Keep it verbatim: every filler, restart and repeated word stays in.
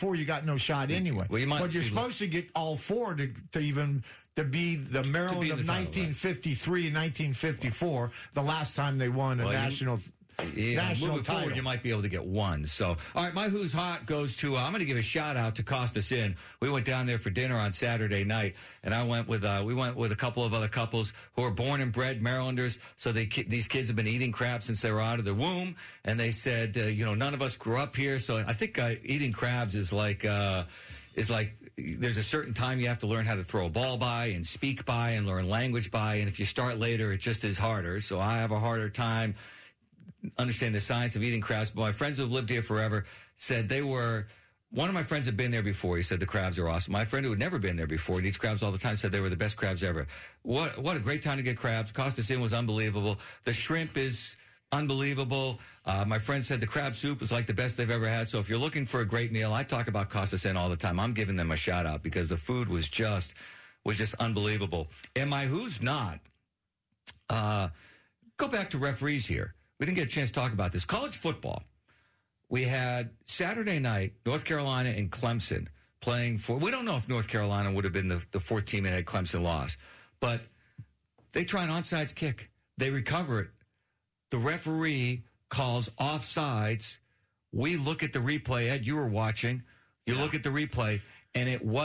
four, you got no shot anyway. Well, you might, but you're supposed to get all four to, to even to be the Maryland be of the title, nineteen fifty-three and nineteen fifty-four, the last time they won a well, national. You, Yeah, national moving title. forward, you might be able to get one. So, all right, my Who's Hot goes to, uh, I'm going to give a shout out to Costas Inn. We went down there for dinner on Saturday night, and I went with, uh, we went with a couple of other couples who are born and bred Marylanders. So they, these kids have been eating crab since they were out of the womb. And they said, uh, you know, none of us grew up here. So I think uh, eating crabs is like, uh, is like, there's a certain time you have to learn how to throw a ball by and speak by and learn language by. And if you start later, it just is harder. So I have a harder time understand the science of eating crabs. But my friends who have lived here forever said they were, one of my friends had been there before. He said the crabs are awesome. My friend who had never been there before and eats crabs all the time said they were the best crabs ever. What what a great time to get crabs. Costas Inn was unbelievable. The shrimp is unbelievable. Uh, my friend said the crab soup was like the best they've ever had. So if you're looking for a great meal, I talk about Costas Inn all the time. I'm giving them a shout out because the food was just, was just unbelievable. And my Who's Not, uh, go back to referees here. We didn't get a chance to talk about this. College football. We had Saturday night, North Carolina and Clemson playing for, we don't know if North Carolina would have been the, the fourth team that had Clemson lost, but they try an onside kick. They recover it. The referee calls offsides. We look at the replay. Ed, you were watching. You yeah. look at the replay, and it was